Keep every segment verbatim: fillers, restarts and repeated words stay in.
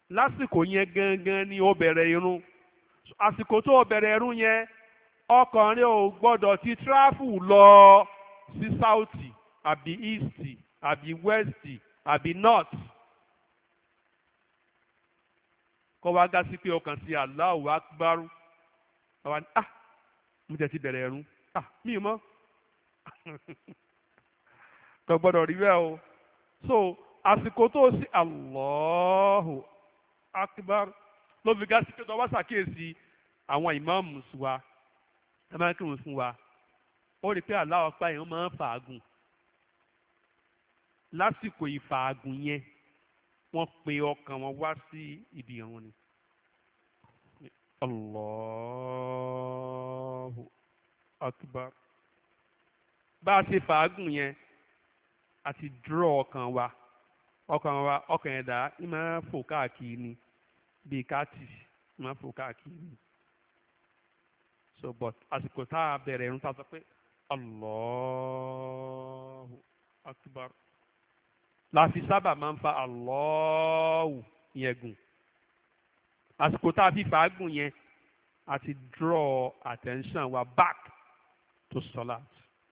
lásìkò yẹn gangan ni ó bẹ̀rẹ̀ irun. Àsìkò tó o bẹ̀rẹ̀ irun yẹn ọkàn rẹ ò gbọ́dọ̀ ti tráfù lọ sí south àbí east àbí west àbí north. Kọ́ wá gá sí pé ọkàn sí Allahu Akbar. Àwa ni ah mo tẹ̀ ti bẹ̀rẹ̀ irun ah mi ò mọ̀ kò gbọ́dọ̀ rí bẹ́ẹ̀ o. So àsìkò tó sí Allahu Akbar ló fi gá sí pé tó wá ṣàkíyèsí àwọn ìmáàmù wa ẹ máa ń kírun fún wa ó rí i pé Allahu Akbar yẹn máa ń fàágùn. Lásìkò ìfàágùn yẹn wọ́n pe ọkàn wọn wá sí ibi ìrun ni. Allahu Akbar. Bá a ṣe fàágùn yẹn a ti dúró ọkàn wa ọkàn wa ọkàn ẹ̀dá ní máa ń fò káàkiri ni bíi káàtì ní máa ń fò káàkiri ni. So but àsìkò tá a bẹ̀rẹ̀ irun tá a sọ pé Allahu Akbar la fi sábà máa ń fa Allahu yẹn gùn. Àsìkò tá a fi fàágùn yẹn a ti draw attention wa back to salat.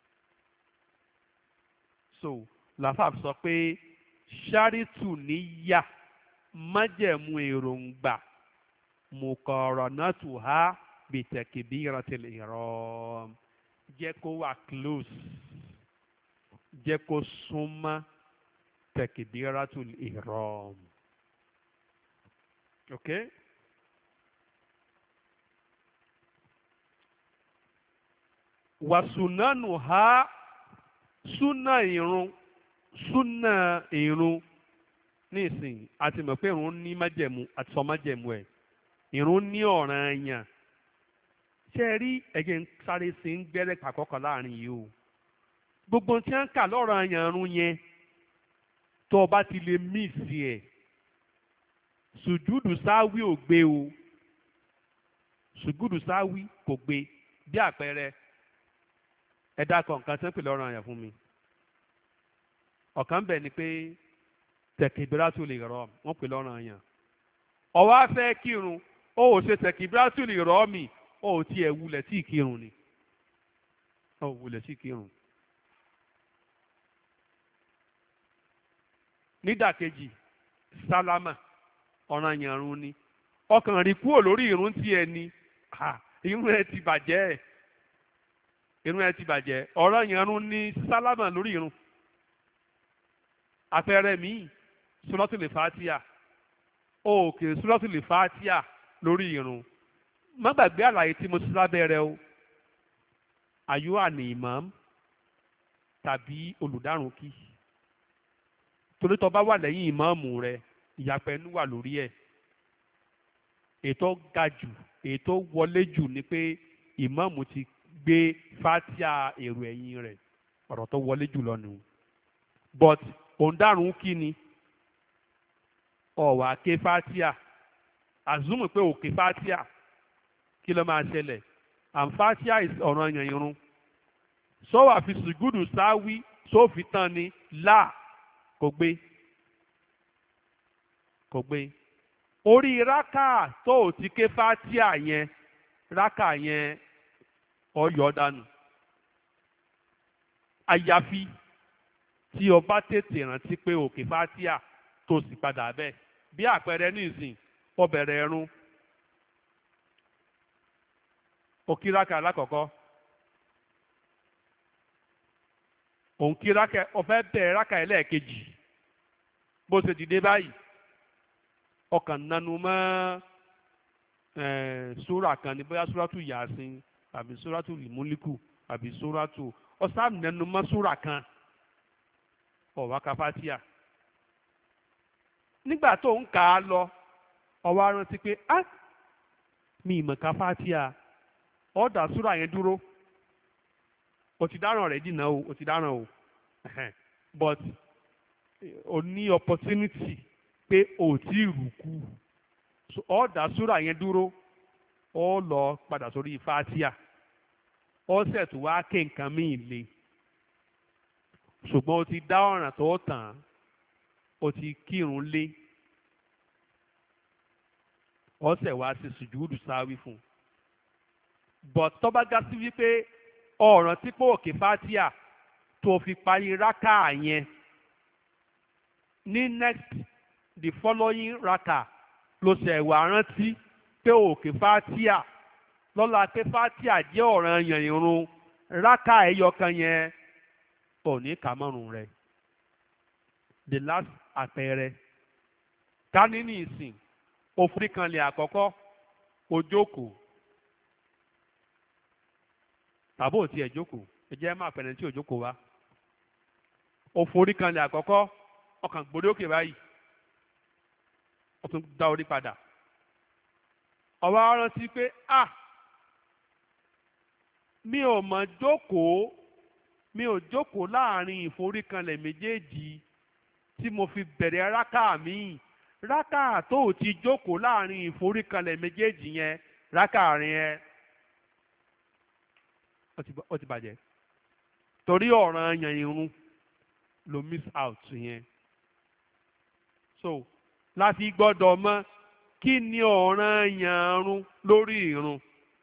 So lafab sọ pé ṣáàrìtù níyà májẹ̀mú èròǹgbà muqaranatuha bi takbiratil ihram jẹ́ kó wà close jẹ́ kó súnmọ́ takbiratul ihram. Okay? Wàsùnánù ha súnà ìrun súnà ìrun nísìnyí àti mọ̀ pé ìrun ní májẹ̀mú àti sọ májẹ̀mú ẹ̀ ìrun ní ọ̀ranyàn. Ṣé ẹ rí ẹ̀jẹ̀ ń sáré sí ń gbẹ́rẹ́ pàkọ́kọ́ láàrin yìí o. Gbogbo tí wọ́n ń kà lọ́ranyàn ìrun yẹn tó o bá ti lè míìsì ẹ̀ sùjúdù sáwí ò gbé o sùjúdù sáwí kò gbé. Bí àpẹẹrẹ ẹ dákọ̀ nǹkan tí wọ́n pè lọ́ranyàn fún mi. Ọ̀kan bẹ̀ ni pé tẹ̀kìbírátùl ìhrám wọ́n pè lọ́ranyàn. Ó wá fẹ́ kírun ó ò ṣe tẹ̀kìbírátùl ìhrám mi ó ò tiẹ̀ wulẹ̀ tí ì kírun ni ó ò wulẹ̀ tí ì kírun. Nídàkejì sálámà ọ̀ranyàn ìrun ni ọkàn rí kúrò lórí ìrun tí ẹ ní ìrun ẹ ti bàjẹ́ ìrun ẹ ti bàjẹ́ ọ̀ranyàn ìrun ni sálámà lórí ìrun. Àpẹẹrẹ míì Suratul Fatiha òkè Suratul Fatiha lórí ìrun. Má gbàgbé àlàyé tí mo ṣe lábẹ́rẹ́ o. Àyù àní imam tàbí olùdárun kí torí tó bá wà lẹ́yìn ìmáàmù rẹ ìyàpẹ̀ ẹnu wà lórí ẹ̀. Ètò ga jù ètò wọlé jù ni pé ìmáàmù ti gbé Fatiha èrò ẹ̀yìn rẹ̀ ọ̀rọ̀ tó wọlé jù lọ nù. But òǹdárun kí ni ọ̀wà ké Fatiha àzúmù pé òkè Fatiha kí ló máa ṣẹlẹ̀ and Fatiha ọ̀ranyàn ìrun sọ́wọ́ àfi sùgúdù sáwí sófin tán ni láà kò gbé kò gbé orí rákà tó ò ti ké Fatiha yẹn rákà yẹn ọyọ dànù àyàfi tí o bá tètè rántí pé òkè Fatiha tó sì padà bẹ́ẹ̀. Bí àpẹẹrẹ ní ìsìn ó bẹ̀rẹ̀ ẹ̀rún ó kí rákà alákọ̀ọ́kọ́ òun kí rákà ó fẹ́ bẹ̀rẹ̀ rákà ẹlẹ́ẹ̀kejì bó ṣe dìde báyìí ọkàn nanu mọ́ súrà kan ní bóyá súràtù Yàsín àbí súràtù Lìmúlíkù àbí súràtù ọ̀sán nanu mọ́ súrà kan ọ̀wá ka Fatiha. Nígbà tó ń kà á lọ ọwọ́ arántí pé á mi ìmọ̀ ka Fatiha ọ̀dà súrà yẹn dúró o ti dáràn rẹ̀ dìnnà o o ti dáràn o but o ní opportunity pé o ti rùkú ọ̀dà súrà yẹn dúró ó lọ padà sórí Fatiha ó ṣètò wá ké nǹkan míì le ṣùgbọ́n o ti dá ọ̀ràn tó tàn o ti kírun lé ọ̀sẹ̀ wá sí sùjúdù sáwí fún un. but tó bá ga sí wípé ọ̀ràn tí pò òkè fátíà tó fi parí rákà yẹn ní next the following rákà ló ṣe wá rántí pé òkè fátíà lọ́la pé fátíà jẹ́ ọ̀ranyàn ìrun rákà ẹyọkan yẹn ò ní kà mọ́rùn rẹ̀. the last àpẹẹrẹ ká ní ní ìsìn òforíkanlẹ̀ àkọ́kọ́ ojókòó tàbí òtí ẹ̀ jókòó ẹ jẹ́ máa pẹ̀lẹ́ tí òjókòó wá òforíkanlẹ̀ àkọ́kọ́ ọkàn gbórí òkè báyìí ó tún dá orí padà ó wá rántí pé ah mi ò mọ̀ jókòó mi ò jókòó láàrin ìforíkanlẹ̀ méjèèjì tí mo fi bẹ̀rẹ̀ rákà mi rákà tó o ti jókòó láàrin ìforíkanlẹ̀ méjèèjì yẹn rákà yẹn ó ti bàjẹ́ torí ọ̀ranyàn irun ló miss out yẹn. so láti gbọ́dọ̀ mọ̀ kí ni ọ̀ranyàn irun lórí irun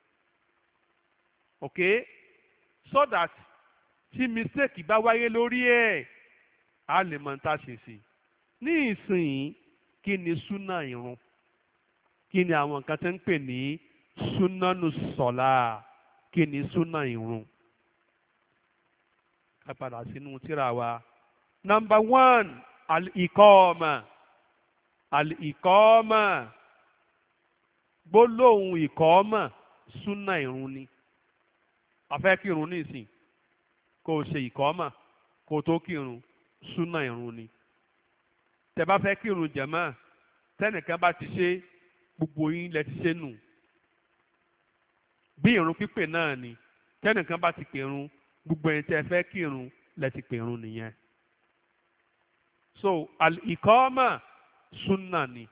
ok so that tí mistake bá wáyé lórí ẹ̀ a lè mọ̀ tá a ṣe sí ní ìsìn kí ni súnà irun kí ni àwọn nǹkan tí ń pè ní súnánù sọ̀lá kí ni súnà irun ká padà sínú tírà wa. number one al-iqama al-iqama gbólóhùn ìkọ́ọ́mà súnà irun ni a fẹ́ kírun ní ìsìn kó o ṣe ìkọ́ọ́mà kó o tó kírun súnà irun ni. tẹ́ bá fẹ́ kírun jàmáà tẹ́nìkan bá ti ṣe gbogbo yín lẹ ti ṣe nù. bí irun pípè náà ni tẹ́nìkan bá ti pèrun gbogbo ẹni tẹ́ fẹ́ kírun lẹ ti pèrun nìyẹn. so al-iqama súnà ni.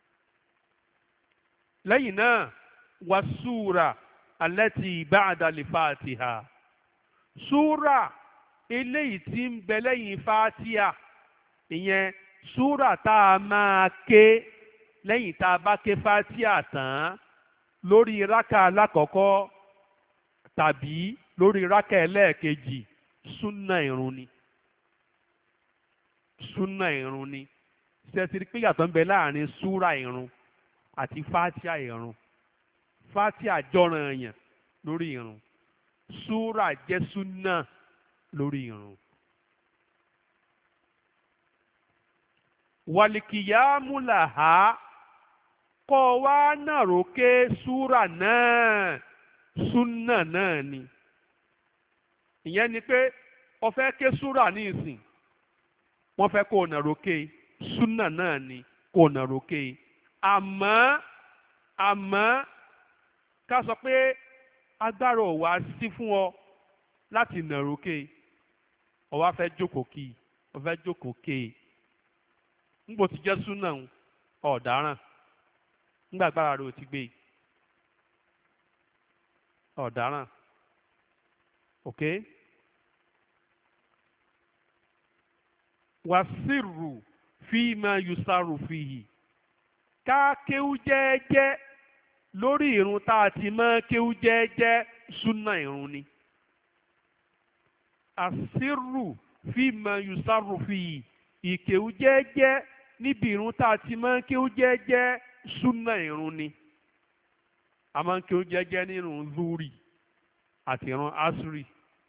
lẹ́yìn náà wasúra alẹ́tì ba'da al-fatiha súra eléyìí tí ń bẹ lẹ́yìn fatiha ìyẹn súrà tá a máa ké lẹ́yìn tá a bá ké fatiha tán lórí rákà alákọ̀ọ́kọ́ tàbí lórí rákà ẹlẹ́ẹ̀kejì súnà ìrun ni súnà ìrun ni ṣẹ́tìrí pé yàtọ̀ ń bẹ láàrin súrà ìrun àti fatiha ìrun fatiha jọ̀ràn èèyàn lórí ìrun súrà jẹ́ súnà lórí ìrun. wàlìkìyàmù làhá kọ́ wá nàrókè súrà náà súnà náà ni. ìyẹn ni pé ó fẹ́ ké súrà ní ìsìn wọ́n fẹ́ kó o nàrókè súnà náà ni kó o nàrókè àmọ́ àmọ́ ká sọ pé agbára ò wá sí fún ọ láti nàrókè ó wá fẹ́ jókòó kí ó fẹ́ jókòó ké ńgbò ti jẹ́ súnà ọ̀daràn ńgbà agbára rẹ̀ ò ti gbé ọ̀daràn ok wàsírù fíìmà yusaru fìhì ká kéwú jẹ́ẹ́jẹ́ lórí irun tá a ti mọ́ kéwú jẹ́ẹ́jẹ́ súnà irun ni àsírù fíìmà yusaru fìhì ìkéwú jẹ́ẹ́jẹ́ níbi irun tá a ti máa ń kéwú jẹ́ẹ́jẹ́ súnà irun ni a máa ń kéwú jẹ́ẹ́jẹ́ nínú zuri àti irun asri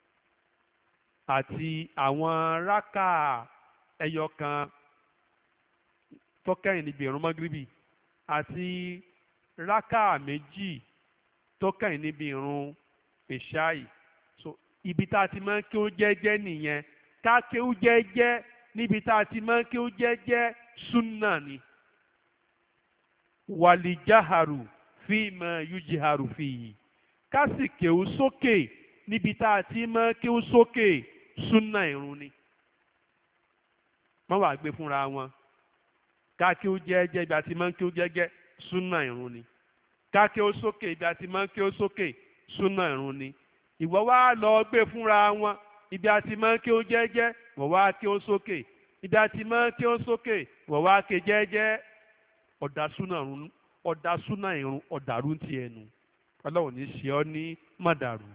àti àwọn rákà ẹyọ kan tó kẹ́yìn níbi irun magribi àti rákà méjì tó kẹ́yìn níbi irun ìṣáì so ibi tá a ti máa ń kéwú jẹ́ẹ́jẹ́ nìyẹn ká kéwú jẹ́ẹ́jẹ́ níbi tá a ti máa ń kéwú jẹ́ẹ́jẹ́ súnà ni wàlìjáharu fíìmà yújiharu fìyì ká sì kéwú sókè níbi tá a ti máa ń kéwú sókè súnà irun ni wọ́n wàá gbé fúnra wọn ká kéwú jẹ́ẹ́jẹ́ ibi a ti máa ń kéwú jẹ́ẹ́jẹ́ súnà irun ni ká kéwú sókè ibi a ti máa ń kéwú sókè súnà irun ni ìwọ wá lọ gbé fúnra wọn ibi a ti máa ń kéwú jẹ́ẹ́jẹ́ wọ́n wá kéwú sókè ibi a ti máa ń kéwú sókè wọ́n wá ké jẹ́ẹ́jẹ́ ọ̀dà súnà rún ọ̀dà súnà irun ọ̀dàrú ti ẹnu ọlọ́run ní ṣe ọ́ ní mọ̀dàrú.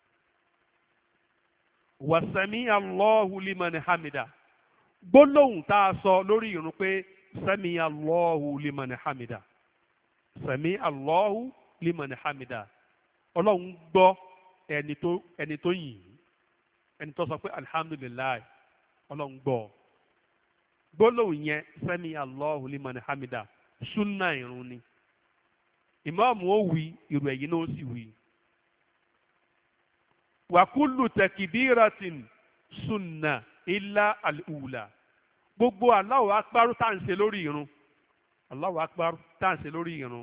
wàsàmí Allahu liman hamida gbólóhùn tá a sọ lórí irun pé sami Allahu liman hamida sami Allahu liman hamida ọlọ́run gbọ́ ẹni tó ẹni tó yìn ẹni tó sọ pé alhamdulilayi ọlọ́run gbọ́ gbólóhùn yẹn sami Allahu liman hamida súnà irun ni ìmáàmù ó wí irú ẹ̀yìn náà ó sì wí. wàkúlù tẹkibíratin sunna ilá àlùwùlà gbogbo Allahu akbar tá à ń ṣe lórí irun Allahu akbar tá à ń ṣe lórí irun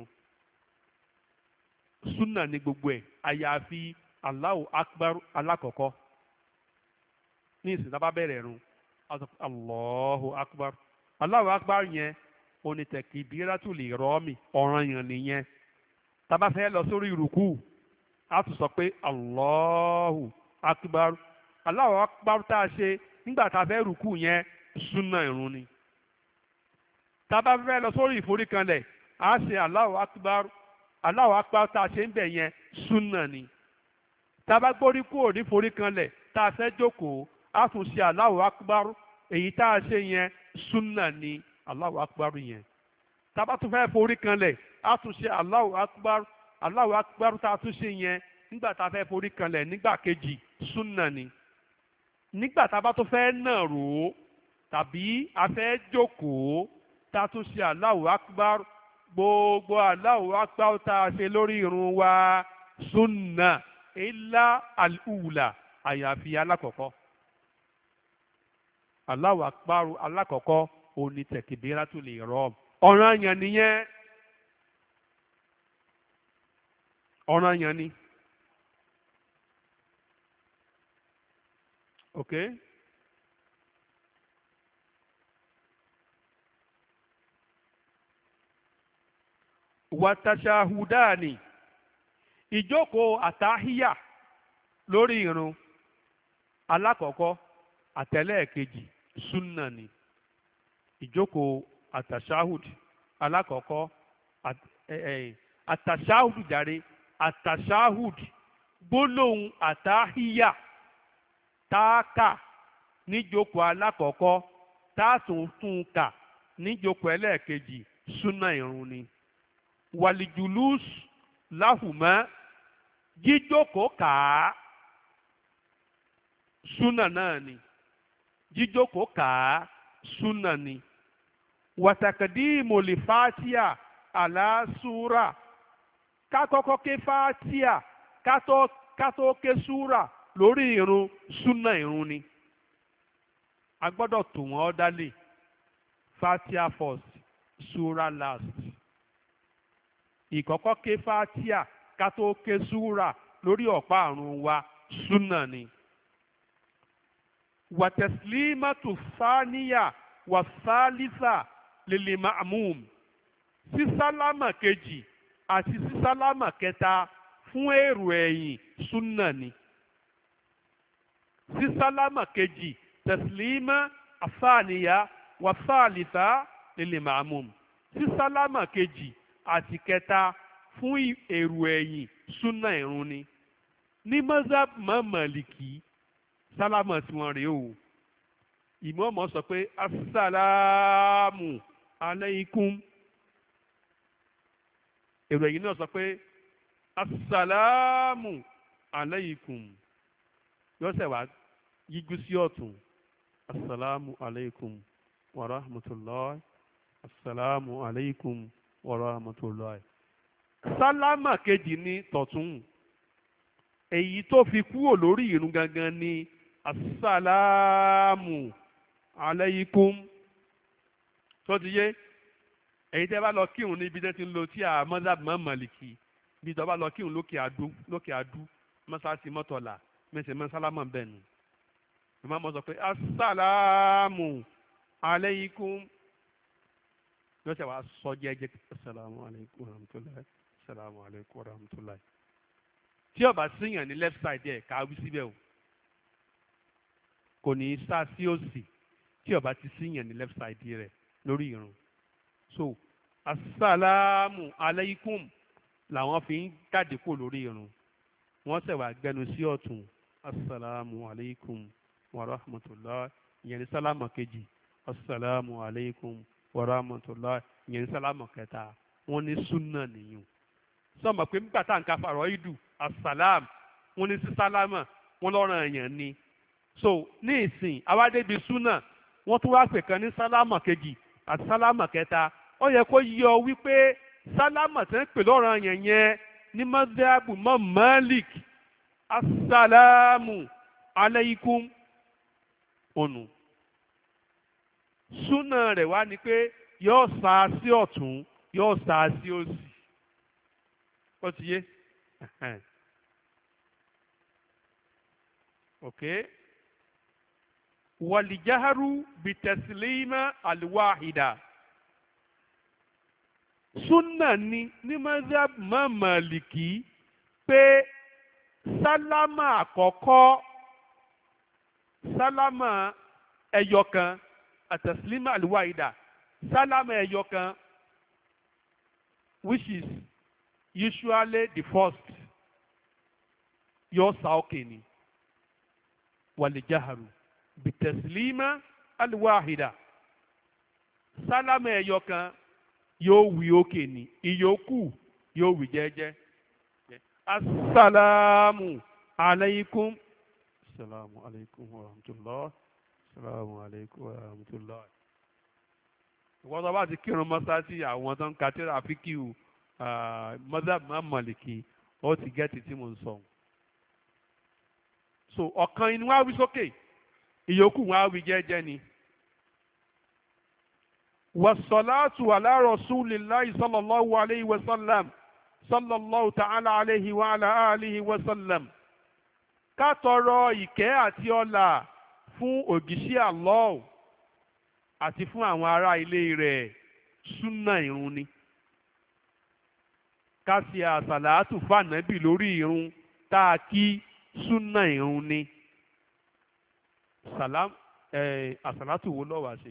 sunna ni gbogbo ẹ̀ àyàfi Allahu akbar alákọ̀ọ́kọ́ ní ìsìn tá a bá bẹ̀rẹ̀ irun Allahu akbar Allahu akbar yẹn oní tẹkibíratul ìrọ́mì ọ̀ranyàn nìyẹn tá a bá fẹ́ lọ sórí ìrùkù a tún sọ pé Allahu akbar Allahu akbar tá a ṣe nígbà tá a fẹ́ rùkù yẹn súnà ìrun ni tá a bá fẹ́ lọ sórí ìforíkanlẹ̀ a ṣe Allahu akbar Allahu akbar tá a ṣe ń bẹ̀ yẹn súnà ni tá a bá gbórí kúrò ní ìforíkanlẹ̀ tá a fẹ́ jókòó a tún ṣe Allahu akbar èyí tá a ṣe yẹn súnà ni Allahu akbar yẹn tá a bá tún fẹ́ foríkanlẹ̀ a tún ṣe Allahu akbar Allahu akbar tá a tún ṣe yẹn nígbà tá a fẹ́ forí kanlẹ̀ nígbà kejì súnà ni nígbà tá a bá tó fẹ́ nàró tàbí a fẹ́ jókòó tá a tún ṣe Allahu akbar gbogbo Allahu akbar tá a ṣe lórí irun wa súnà ilá àlùwùlà àyàfi alákọ̀ọ́kọ́ Allahu akbar alákọ̀ọ́kọ́ òní takbiratul ihram ọ̀ranyàn nìyẹn ọ̀ranyàn ni. Okay. Wàtàṣàhùdáàni ìjókòó àtàhíyà lórí irun alákọ̀ọ́kọ́ àtẹlẹ́ẹ̀kejì súnà ni ìjókòó àtàṣàhùd alákọ̀ọ́kọ́ àtàṣàhùd jàre àtàṣàhùd gbólóhùn àtàhíyà táàkà níjókòó alákọ̀ọ́kọ́ táàtúntún kà níjókòó ẹlẹ́ẹ̀kejì súnà irun ni wàlìjùlùs láhùmọ́ jíjókòó kàá súnà náà ni jíjókòó kàá súnà ni wàtàkàdí mòlì fàtíà àlàsúrà kákọ́kọ́ ké fàtíà kátó ké súrà lórí irun súnà irun ni a gbọ́dọ̀ tò wọ́n dálé fatia first sura last ìkọ́kọ́ ké fatia ká tó ké súrà lórí ọ̀pá àrùn wa súnà ni wàtẹ̀sílímàtù sáníyà wàsálísà lèlè ma'mum sísálámà kejì àti sísálámà kẹta fún èrò ẹ̀yìn súnà ni sísálámà kejì tẹ̀sílímà àsáàníyà wàsáàlìsà lèlè ma'mum sísálámà kejì àti kẹta fún èrò ẹ̀yìn súnà ìrun ni ní mazhab Málíkì sálámà tí wọ́n rèé o ìmọ̀ọ́mọ̀ sọ pé asálàmù aláìkún èrò ẹ̀yìn náà sọ pé asálàmù aláìkún yóò ṣe wá yíjú sí ọ̀tún asalaamu alaykum wa rahmatulahi asalaamu alaykum wa rahmatulahi. sálámà kejì ní tọ̀tún èyí tó fi kúrò lórí ìrun gangan ní asalaamu alaykum tó ti yé èyí tẹ́ bá lọ kírun níbi tẹ́ ti ń lo tí a mazhab Málíkì bí tọ́ bá lọ kírun lókè adú lókè adú mọ́sáàsì mọ́tọ́là mẹsẹ̀ mọ́ sálámà bẹ́ẹ̀ ni ìmọ̀ mọ́ sọ pé asálàmù alaykum yóò ṣe wàá sọ jẹ́jẹ́ asálàmù alaykum warahmatulahi asálàmù alaykum warahmatulahi tí ó bá síyàn ní left side ẹ̀ ká wí síbẹ̀ o kò ní í sá sí òsì tí ó bá ti síyàn ní left side rẹ̀ lórí irun so asalaamu aleikum làwọn fi ń jáde kó lórí irun wọ́n ṣẹ̀ wá gbẹnu sí ọ̀tún asalaamu aleikum wa rahmatulah ìyẹn ní sálámà kejì asalaamu aleikum wa rahmatulah ìyẹn ní sálámà kẹta wọ́n ní súnà nìyẹn sọmọ pé nígbà tá à ń ka fàrọ̀ ìdù asalaam wọ́n ní sí sálámà wọ́n lọ́rọ̀ èèyàn ni so ní ìsìn awádébi súnà wọ́n tún wá pè kan ní sálámà kejì àti sálámà kẹta ó yẹ kó yọ wípé sálámà tẹ́ ń pè lọ́rọ̀ èèyàn yẹn ní mọ́sáàbù mọ́ Malik asalaamu aleikum onu súnà rẹ̀ wá ni pé yóò sá sí ọ̀tún yóò sá sí òsì ó ti yé ok wàlìjáharu bìtẹ̀sílímà àlùwáhìdà súnà ni ní mazhab Málíkì pé sálámà àkọ́kọ́ sálámà ẹyọkan àtẹ̀sílímà àlùwáhìdà sálámà ẹyọkan which is usually the first yóò sá òkè ni wàlìjáharu bìtẹ̀sílímà àlùwáhìdà sálámà ẹyọkan yóò wí òkè ni ìyókù yóò wí jẹ́jẹ́ asalaamu alaykum asalaamu alaykum wa rahmatulah asalaamu alaykum wa rahmatulah. ìwọ́n tó bá ti kírun mọ́sáàsì àwọn tó ń ka tẹ́lẹ̀ àfikíw mazhab Málíkì ó ti gẹ́tì tí mo ń sọ. so ọ̀kan inú wa wí sókè ìyókù wa wí jẹ́jẹ́ ni. wasalaatu ala rasulillahi sallallahu alayhi wa sallam sallallahu ta'ala alayhi wa ala alihi wa sallam. ká tọrọ ìkẹ́ àti ọlà fún ògìṣẹ́ Allah àti fún àwọn ará ilé rẹ̀ súnà irun ni. ká ṣe àsàlátù fànàbì lórí irun tá a kí súnà irun ni. sàlám ẹ̀ àsàlátù wo lọ́wọ́ àṣẹ.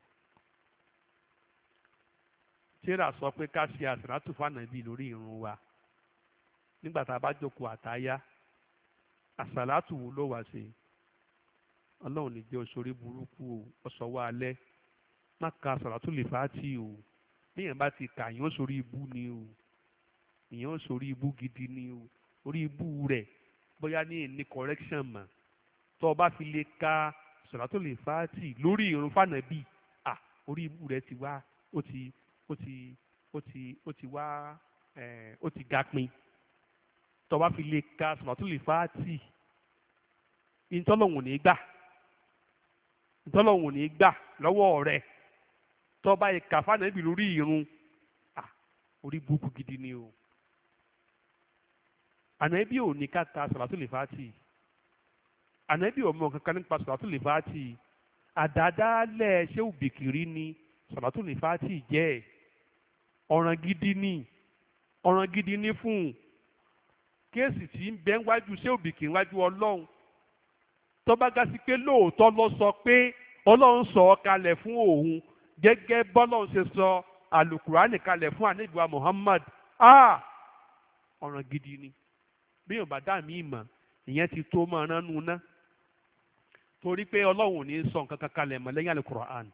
tíra sọ pé ká ṣe àsàlátù fànàbì lórí irun wa nígbà tá a bá jókòó àtáyá àsàlátù wo ló wá ṣe. ọlọ́run ní jẹ́ oṣorí burúkú o ọ̀sọ̀wọ́ alẹ́ má ka àsàlátù lè fàátì o níyàn bá ti kà yín ó sórí ibú ni o ìyẹn ó sórí ibú gidi ni o orí ibú rẹ̀ bóyá ní ní correction mọ̀ tó o bá fi lè ka àsàlátù lè fàátì lórí irun fànàbì à orí ibú rẹ̀ ti wá ó ti ó ti ó ti ó ti wá ẹ̀ ó ti ga pin tó bá fi lè ka àsàlátù lè fàátì ìtọ́lọ́hùn ní gbà ìtọ́lọ́hùn ní gbà lọ́wọ́ rẹ̀ tó bá yẹ kà fànàbì lórí irun à orí burúkú gidi ni o. ànábì ò ní ká ka àsàlátù lè fàátì ànábì ò mọ kankan nípa àsàlátù lè fàátì àdádálẹ̀ ṣéwù bìkìrí ni àsàlátù lè fàátì jẹ́ ọ̀ràn gidi ni ọ̀ràn gidi ni fún un kéèsì tí ń bẹ wájú ṣéwù bìkìrí wájú ọlọ́run tó bá gá sí pé lóòótọ́ ló sọ pé ọlọ́run sọ ọ́ kalẹ̀ fún òun gẹ́gẹ́ bọ́lọ́run ṣe sọ àlùkùránì kalẹ̀ fún ànábì wa Muhammad ah ọ̀ràn gidi ni bí yóò bá dá mi ìmọ̀ ìyẹn ti tó máa ránú ná torí pé ọlọ́run ò ní sọ nǹkan kan kalẹ̀ mọ́ lẹ́yìn àlùkùránì.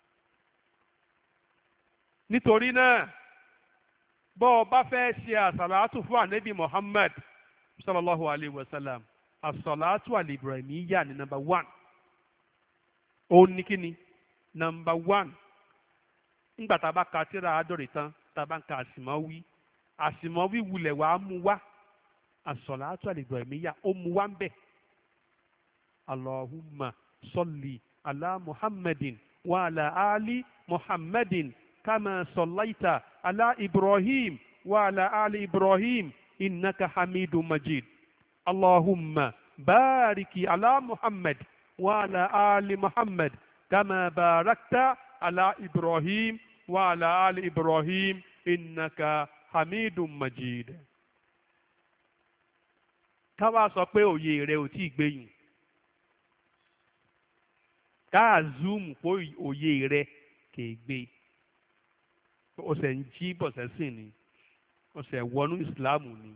nítorí náà bọ́ ọ bá fẹ́ ṣe àsàlátù fún ànábì Muhammad sallallahu alayhi wa sallam asọ̀làtù àlìbìràmíyà ní nọ́mbà one òun ní kíni nọ́mbà one ńgbà tá a bá ka tíra àádọ́rin tán tá a bá ń ka àsìmọ́wí àsìmọ́wí wulẹ̀ wàá mú wá asọ̀làtù àlìbìràmíyà ó mú wá ń bẹ̀ allahumma sọlì ala muhammadin wa ala ali muhammadin kama sọláìta ala ibrahim wa ala ali ibrahim innaka hamidu majid. اللهم بارك على محمد وعلى آل محمد كما باركت على إبراهيم وعلى آل إبراهيم إنك حميد مجيد. káwá sọ pé òye rẹ ò tí ì gbẹ̀yìn káà zoom pé òye rẹ kì í gbé ó ṣe ń jí bọ̀sẹ̀sìn ni ó ṣe wọnú ìsìláàmù ni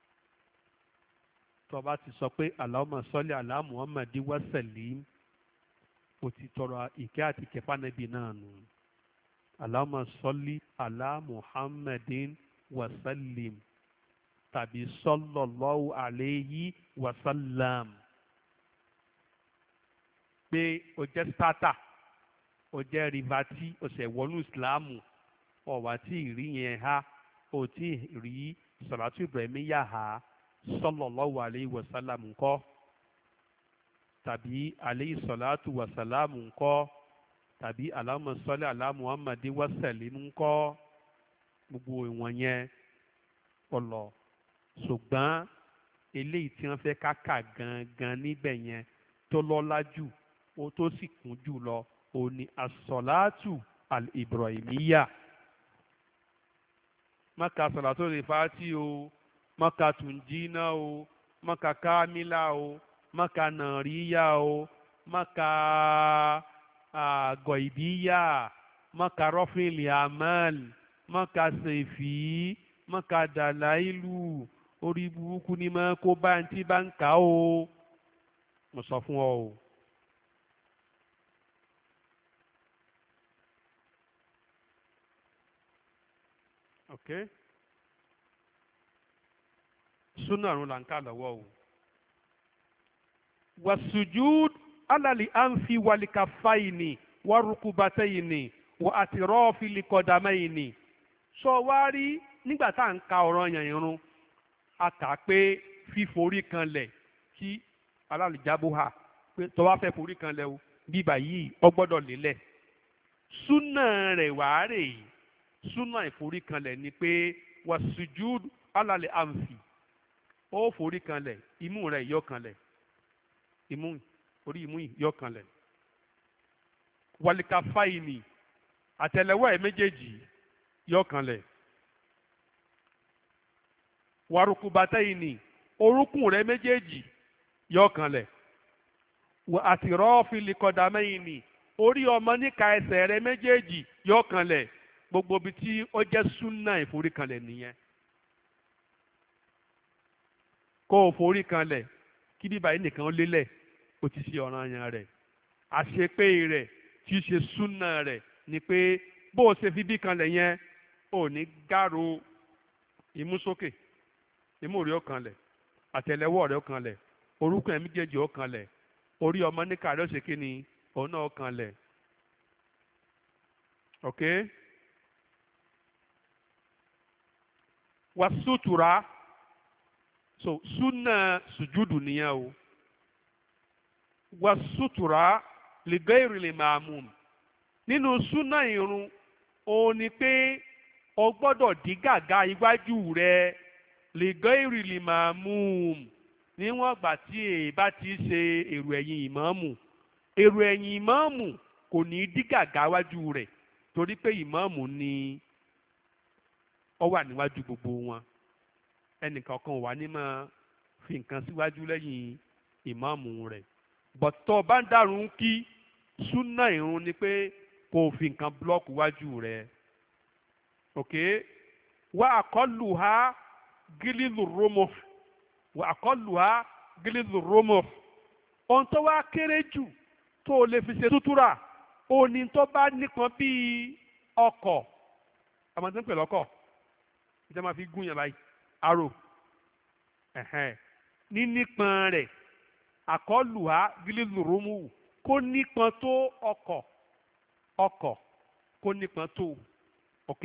tó bá ti sọ pé Allahumma salli ala Muhammadi wa sallim ó ti tọrọ ìkẹ́ àti kẹfà nàbì náà nù Allahumma salli ala Muhammadin wa sallim tàbí sallallahu alayhi wa sallam pé o jẹ́ starter o jẹ́ rivati o ṣe wọnú ìsìláàmù ọ̀wá tí ìrí yẹn ha o tí rí sọ̀rọ̀tù Ibrahimiyya ha sallallahu alayhi wa sallam ńkọ́ tàbí alayhi salatu wa salam ńkọ́ tàbí Allahumma salli ala Muhammadin wa sallim ńkọ́ gbogbo ìwọ̀n yẹn ọlọ ṣùgbọ́n eléyìí tí wọ́n fẹ́ káka gangan níbẹ̀ yẹn tó lọ́lá jù ó tó sì kún jù lọ ó ní asọ̀látù al-Ibrahimiyya maka sọ̀látù lè fàátì o maka tùnjínà o maka kámílà o maka nàríyà o maka gọ̀ìbíyà maka rọ́fìlì amal maka sèfì maka dàláìlù orí burúkú ni mọ́ kó bá ń tí bá ń kà ó mo sọ fún ọ o. Okay. Súnà àrùn là ń kà lọ́wọ́ o. Wàsùjúd alàlì ànfi wàlìkàfáìní wàrúkúbátẹ́yìní wà àtìrọ́ọ̀fì lìkọ̀dàmẹ́yìní. Sọ wá rí nígbà tá à ń ka ọ̀rọ̀ yàn irun a kà pé fíforí kanlẹ̀ kí alálìjábóhà pé tó bá fẹ́ forí kanlẹ̀ o bíbà yìí ọ gbọ́dọ̀ lélẹ̀. Súnà rẹ̀ wàá rè é súnà ìforí kanlẹ̀ ni pé wàsùjúd alàlẹ̀ ànfi ó forí kanlẹ̀ imú rẹ̀ yọ kanlẹ̀ imú orí imú yọ kanlẹ̀ wàlìkàfáìní àtẹ́lẹwọ́ ẹ̀ méjèèjì yọ kanlẹ̀ wàrúkúbátẹ́yìní orúnkún rẹ̀ méjèèjì yọ kanlẹ̀ àti rọ́ọ̀fìlì kọ̀dàmẹ́yìní orí ọmọ níka ẹsẹ̀ rẹ̀ méjèèjì yọ kanlẹ̀ gbogbo ibi tí ó jẹ́ súnà ìforíkanlẹ̀ nìyẹn kó o forí kanlẹ̀ kí bíbá yìí nìkan lélẹ̀ ó ti ṣe ọ̀ranyàn rẹ̀ àṣepé rẹ̀ tí í ṣe súnà rẹ̀ ni pé bó o ṣe fi bí kanlẹ̀ yẹn ò ní gárò imú sókè imú rẹ̀ ó kanlẹ̀ àtẹ́lẹwọ́ rẹ̀ ó kanlẹ̀ orúnkún ẹ̀ méjèèjì ó kanlẹ̀ orí ọmọ níka rẹ̀ ó ṣe kí ni òun náà ó kanlẹ̀ ok wàsútùrà so súnà sùjúdù nìyẹn o wàsútùrà lìgẹ́rìlì màmúm nínú súnà irun òun ni pé o gbọ́dọ̀ dí gàgá iwájú rẹ lìgẹ́rìlì màmúm níwọ̀n ìgbà tí èyí bá ti ṣe èrò ẹ̀yìn ìmáàmù èrò ẹ̀yìn ìmáàmù kò ní dí gàgá iwájú rẹ̀ torí pé ìmáàmù ni ó wà níwájú gbogbo wọn ẹnìkan kan wà ní máa fi nǹkan síwájú lẹ́yìn ìmáàmù rẹ̀ bọ̀tọ̀ bá ń dàrún kí súnà ìrun ni pé kò fi nǹkan búlọ́ọ̀kù wájú rẹ̀ ok wà àkọlù ha gílílù rómọ wà àkọlù ha gílílù rómọ ohun tó wá kéré jù tó o lè fi ṣe tútúrà òní tó bá nípọn bíi ọkọ̀ àmọ́ tó ń pè lọ́kọ̀ ìjọba máa fi gún yàn báyìí arò ní nípọn rẹ̀ àkọlùhá gílílùrúmù kó nípọn tó ọkọ̀ ọkọ̀ kó nípọn tó ok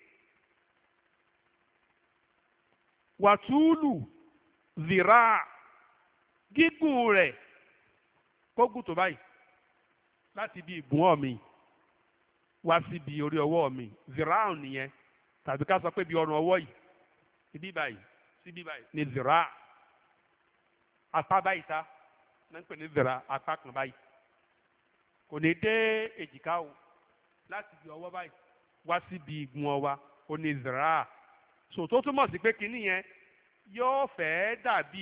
wàtúùlù zìrà gígùn rẹ̀ kó gùn tó báyìí láti bí ìgúnwọ́ mi wá síbi orí ọwọ́ mi zìrà nìyẹn tàbí ká sọ pé bí ọrùn ọwọ́ yìí síbí báyìí síbí báyìí ní zìrà apá báyìí ta náà ń pè ní zìrà apá kan báyìí kò ní dé èjìká o láti bí ọwọ́ báyìí wá síbi ìgún ọwa ó ní zìrà so tó túmọ̀ sí pé kínní yẹn yóò fẹ́ dàbí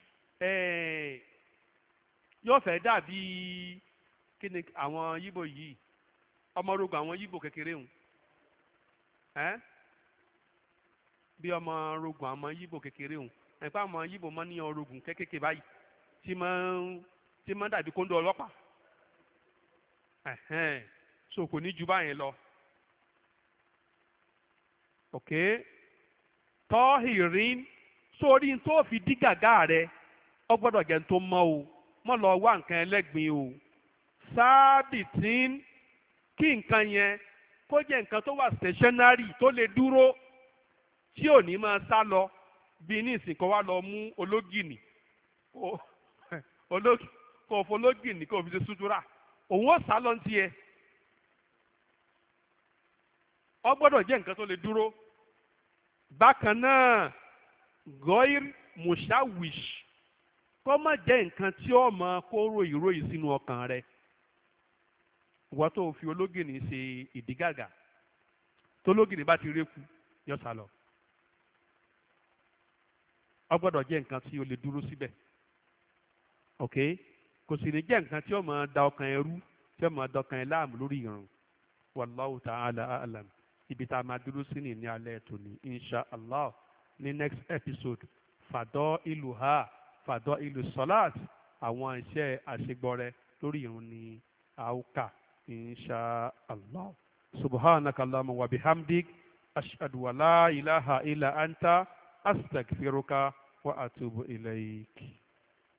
yóò fẹ́ dàbí kí ni àwọn yíbò yìí ọmọ orogun àwọn yíbò kékeré hùn ẹ́ bí ọmọ orogun àmọ́ yíbò kékeré òun ẹ̀pá àmọ́ yíbò máa ní orogun kékeré báyìí tí máa ń tí máa ń dàbí kóńdó ọlọ́pàá ẹ̀hẹ́n so kò ní ju báyẹn lọ ok tọ́hìrín sórí tó fi dí gàgá rẹ ọ gbọ́dọ̀ jẹ́ tó mọ́ o mọ́ lọ wá nǹkan ẹlẹ́gbin o sábìtín kí nǹkan yẹn kó jẹ́ nǹkan tó wà stationary tó lè dúró tí ò ní máa sá lọ bí ní ìsìnkú wa lọ mú ológìnì kò fọlógìnì kò fi ṣe sutura òun ó sá lọ ní tiẹ̀ ọ gbọ́dọ̀ jẹ́ nǹkan tó lè dúró bákan náà gọ́ìr mushawish kó má jẹ́ nǹkan tí ó máa kó ròyìn ròyìn sínú ọkàn rẹ ìwọ tó fi ológìnì ṣe ìdígàgà tó ológìnì bá ti rékú yọ sá lọ ó gbọ́dọ̀ jẹ́ nǹkan tí ó lè dúró síbẹ̀ ok kò sì ní jẹ́ nǹkan tí ó máa da ọkàn ẹ rú tí ó máa da ọkàn ẹ láàmú lórí ìrun wallahu ta'ala a'lam ibi tá a máa dúró sí ní ní alẹ́ tòní insha allah ní next episode fàdọ́ ìlú ha fàdọ́ ìlú sọ́láàt àwọn iṣẹ́ àṣegbọrẹ lórí ìrun ní àwùká insha allah subhanaka allahumma wa bihamdik ashhadu wa la ilaha illa anta astaghfiruka wa atubu ilayk.